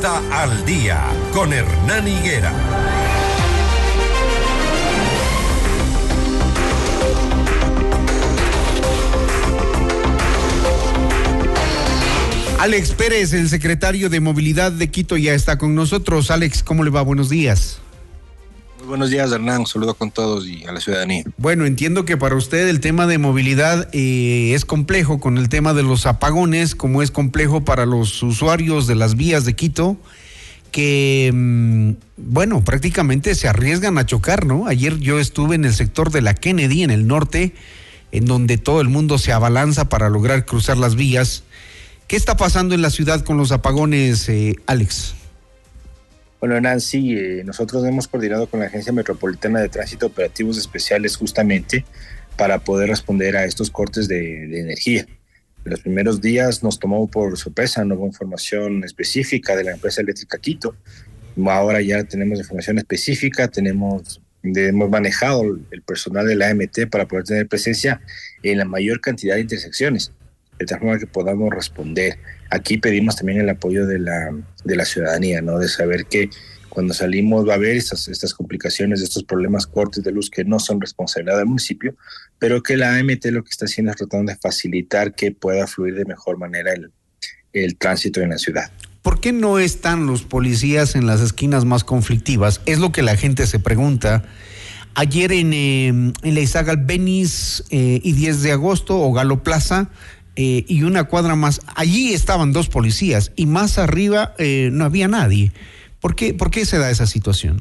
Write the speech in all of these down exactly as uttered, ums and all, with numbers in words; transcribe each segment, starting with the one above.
Ruta al Día con Hernán Higuera. Alex Pérez, el secretario de Movilidad de Quito, ya está con nosotros. Alex, ¿cómo le va? Buenos días. Muy buenos días, Hernán. Un saludo con todos y a la ciudadanía. Bueno, entiendo que para usted el tema de movilidad eh, es complejo con el tema de los apagones, como es complejo para los usuarios de las vías de Quito, que, mmm, bueno, prácticamente se arriesgan a chocar, ¿no? Ayer yo estuve en el sector de la Kennedy, en el norte, en donde todo el mundo se abalanza para lograr cruzar las vías. ¿Qué está pasando en la ciudad con los apagones, eh, Alex? Bueno, Nancy, eh, nosotros hemos coordinado con la Agencia Metropolitana de Tránsito Operativos Especiales justamente para poder responder a estos cortes de, de energía. En los primeros días nos tomó por sorpresa, no hubo información específica de la empresa eléctrica Quito. Ahora ya tenemos información específica, tenemos, hemos manejado el personal de la A M T para poder tener presencia en la mayor cantidad de intersecciones, de tal forma que podamos responder. Aquí pedimos también el apoyo de la, de la ciudadanía, ¿no? De saber que cuando salimos va a haber estas, estas complicaciones, estos problemas, cortes de luz que no son responsabilidad del municipio, pero que la A M T lo que está haciendo es tratando de facilitar que pueda fluir de mejor manera el, el tránsito en la ciudad. ¿Por qué no están los policías en las esquinas más conflictivas? Es lo que la gente se pregunta. Ayer en, eh, en la Izaga Albéniz eh, y diez de agosto o Galo Plaza, Eh, y una cuadra más, allí estaban dos policías y más arriba eh, no había nadie. ¿Por qué, ¿Por qué se da esa situación?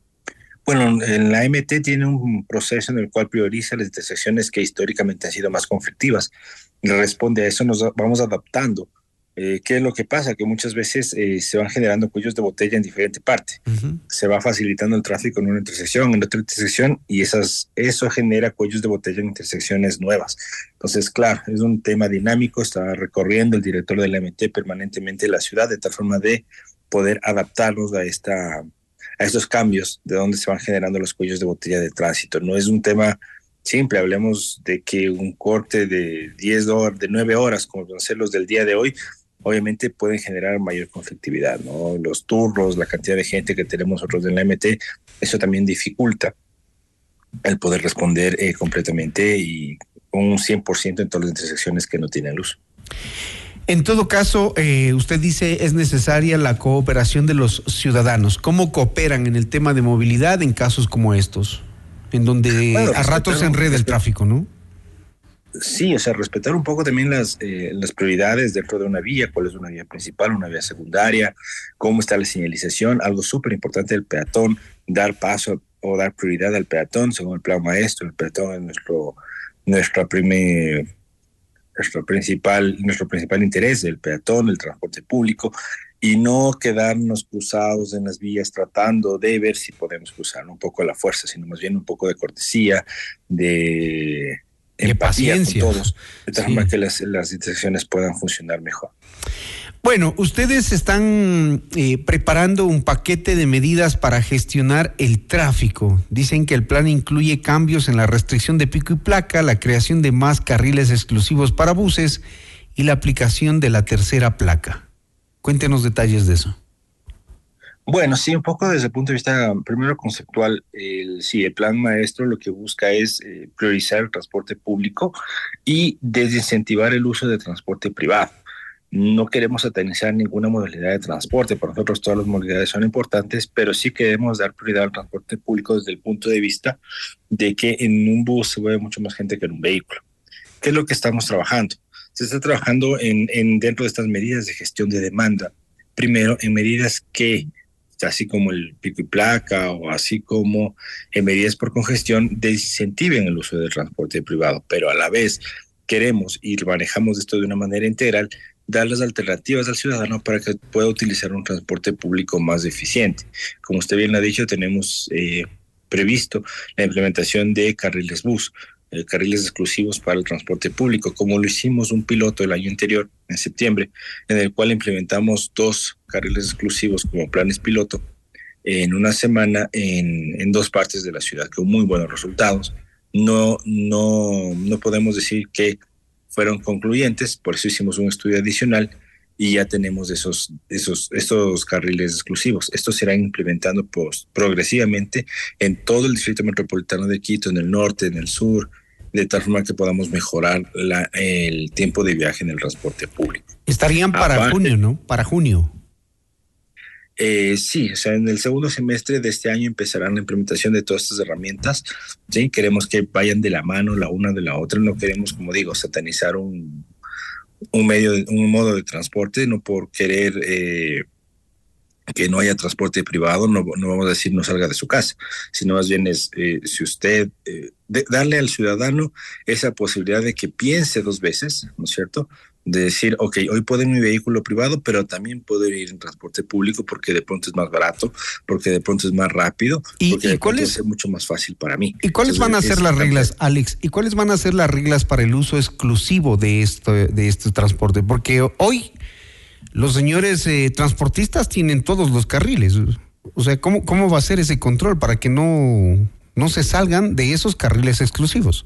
Bueno, la A M T tiene un proceso en el cual prioriza las intersecciones que históricamente han sido más conflictivas y responde a eso, nos vamos adaptando. Eh, ¿Qué es lo que pasa? Que muchas veces eh, se van generando cuellos de botella en diferente parte. Uh-huh. Se va facilitando el tráfico en una intersección, en otra intersección, y esas, eso genera cuellos de botella en intersecciones nuevas. Entonces, claro, es un tema dinámico, está recorriendo el director de la A M T permanentemente la ciudad de tal forma de poder adaptarnos a, esta, a estos cambios de donde se van generando los cuellos de botella de tránsito. No es un tema simple, hablemos de que un corte de diez horas, de nueve horas, como van a ser los del día de hoy, obviamente pueden generar mayor conflictividad, ¿no? Los turnos, la cantidad de gente que tenemos nosotros en la A M T, eso también dificulta el poder responder eh, completamente y con un cien por ciento en todas las intersecciones que no tienen luz. En todo caso, eh, usted dice es necesaria la cooperación de los ciudadanos. ¿Cómo cooperan en el tema de movilidad en casos como estos? En donde bueno, a ratos se enreda el tráfico, ¿no? Sí, o sea, respetar un poco también las, eh, las prioridades dentro de una vía, cuál es una vía principal, una vía secundaria, cómo está la señalización, algo súper importante del peatón, dar paso o dar prioridad al peatón según el plan maestro. El peatón es nuestro, nuestra primer, nuestro, principal, nuestro principal interés, el peatón, el transporte público, y no quedarnos cruzados en las vías tratando de ver si podemos cruzar un poco a la fuerza, sino más bien un poco de cortesía, de... de paciencia con todos, de tal forma sí. que las, las intersecciones puedan funcionar mejor. Bueno, ustedes están eh, preparando un paquete de medidas para gestionar el tráfico. Dicen que el plan incluye cambios en la restricción de pico y placa, la creación de más carriles exclusivos para buses y la aplicación de la tercera placa. Cuéntenos detalles de eso. Bueno, sí, un poco desde el punto de vista, primero conceptual, el, sí, el plan maestro lo que busca es eh, priorizar el transporte público y desincentivar el uso de transporte privado. No queremos satanizar ninguna modalidad de transporte, para nosotros todas las modalidades son importantes, pero sí queremos dar prioridad al transporte público desde el punto de vista de que en un bus se mueve mucho más gente que en un vehículo. ¿Qué es lo que estamos trabajando? Se está trabajando en, en dentro de estas medidas de gestión de demanda, primero en medidas que así como el pico y placa o así como en medidas por congestión, desincentiven el uso del transporte privado, pero a la vez queremos y manejamos esto de una manera integral, dar las alternativas al ciudadano para que pueda utilizar un transporte público más eficiente. Como usted bien lo ha dicho, tenemos eh, previsto la implementación de carriles bus, eh, carriles exclusivos para el transporte público, como lo hicimos un piloto el año anterior, en septiembre, en el cual implementamos dos carriles exclusivos como planes piloto en una semana en, en dos partes de la ciudad, con muy buenos resultados. No, no, no podemos decir que fueron concluyentes, por eso hicimos un estudio adicional y ya tenemos esos, esos, estos carriles exclusivos. Estos se irán implementando pues, progresivamente en todo el distrito metropolitano de Quito, en el norte, en el sur, de tal forma que podamos mejorar la, el tiempo de viaje en el transporte público. Estarían para Aparte, junio, ¿no? Para junio. Eh, sí, o sea, en el segundo semestre de este año empezarán la implementación de todas estas herramientas. Sí, queremos que vayan de la mano la una de la otra. No queremos, como digo, satanizar un, un medio, de, un modo de transporte, no por querer eh, que no haya transporte privado, no, no vamos a decir no salga de su casa, sino más bien es eh, si usted eh, de, darle al ciudadano esa posibilidad de que piense dos veces, ¿no es cierto? De decir, ok, hoy puedo ir en mi vehículo privado, pero también puedo ir en transporte público porque de pronto es más barato, porque de pronto es más rápido, ¿Y, porque y de pronto es, es mucho más fácil para mí. ¿Y cuáles Entonces, van a ser las reglas, Alex? ¿Y cuáles van a ser las reglas para el uso exclusivo de esto, de este transporte? Porque hoy los señores eh, transportistas tienen todos los carriles. O sea, ¿cómo, cómo va a ser ese control para que no, no se salgan de esos carriles exclusivos?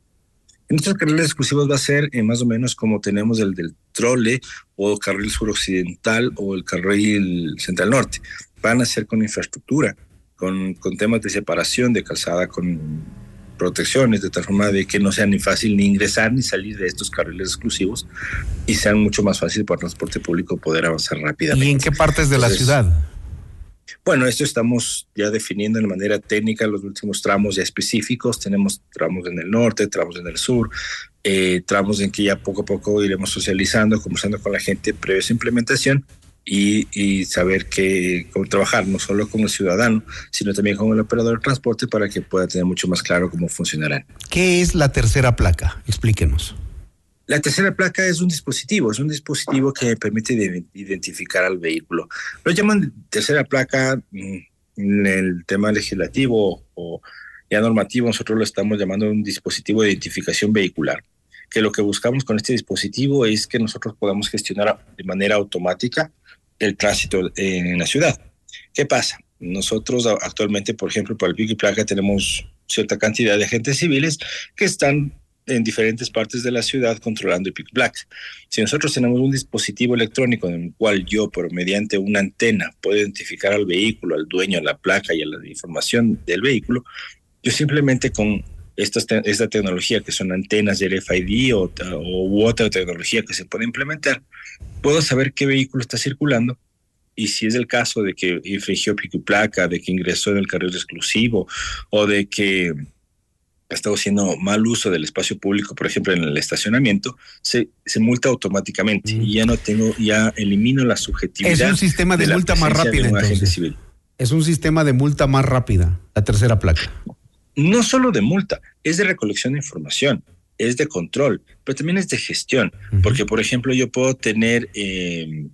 En estos carriles exclusivos va a ser eh, más o menos como tenemos el del trole o carril suroccidental o el carril central norte. Van a ser con infraestructura, con, con temas de separación de calzada, con protecciones, de tal forma de que no sea ni fácil ni ingresar ni salir de estos carriles exclusivos y sean mucho más fácil para el transporte público poder avanzar rápidamente. ¿Y en qué partes de Entonces, la ciudad? Bueno, esto estamos ya definiendo de manera técnica los últimos tramos ya específicos. Tenemos tramos en el norte, tramos en el sur, eh, tramos en que ya poco a poco iremos socializando, conversando con la gente previo a esa implementación y, y saber que, cómo trabajar no solo con el ciudadano, sino también con el operador de transporte para que pueda tener mucho más claro cómo funcionarán. ¿Qué es la tercera placa? Explíquenos. La tercera placa es un dispositivo, es un dispositivo que permite identificar al vehículo. Lo llaman tercera placa en el tema legislativo o ya normativo, nosotros lo estamos llamando un dispositivo de identificación vehicular, que lo que buscamos con este dispositivo es que nosotros podamos gestionar de manera automática el tránsito en la ciudad. ¿Qué pasa? Nosotros actualmente, por ejemplo, para el pico y placa tenemos cierta cantidad de agentes civiles que están en diferentes partes de la ciudad controlando el pico y placa. Si nosotros tenemos un dispositivo electrónico en el cual yo, por mediante una antena, puedo identificar al vehículo, al dueño, a la placa y a la información del vehículo, yo simplemente con esta, esta tecnología que son antenas de R F I D o, o u otra tecnología que se puede implementar, puedo saber qué vehículo está circulando y si es el caso de que infringió pico y placa, de que ingresó en el carril exclusivo o de que ha estado haciendo mal uso del espacio público, por ejemplo, en el estacionamiento, se, se multa automáticamente mm. y ya no tengo, ya elimino la subjetividad. Es un sistema de, de multa más rápida, entonces. Es un sistema de multa más rápida, la tercera placa. No solo de multa, es de recolección de información, es de control, pero también es de gestión, uh-huh. porque, por ejemplo, yo puedo tener eh,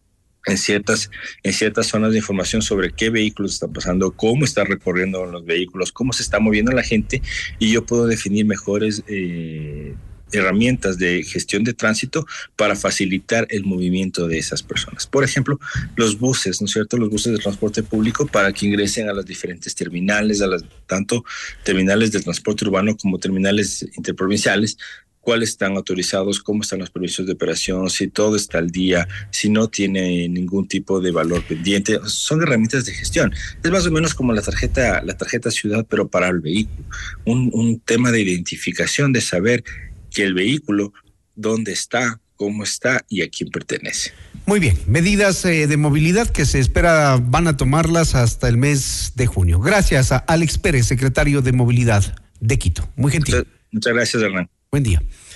en ciertas, en ciertas zonas de información sobre qué vehículos están pasando, cómo está recorriendo los vehículos, cómo se está moviendo la gente, y yo puedo definir mejores eh, herramientas de gestión de tránsito para facilitar el movimiento de esas personas. Por ejemplo, los buses, ¿no es cierto? Los buses de transporte público para que ingresen a las diferentes terminales, a las tanto terminales de transporte urbano como terminales interprovinciales, cuáles están autorizados, cómo están los permisos de operación, si todo está al día, si no tiene ningún tipo de valor pendiente. Son herramientas de gestión. Es más o menos como la tarjeta, la tarjeta ciudad, pero para el vehículo. Un, un tema de identificación, de saber que el vehículo, dónde está, cómo está y a quién pertenece. Muy bien, medidas eh, de movilidad que se espera van a tomarlas hasta el mes de junio. Gracias a Alex Pérez, secretario de Movilidad de Quito. Muy gentil. Muchas, muchas gracias, Hernán. Buen día.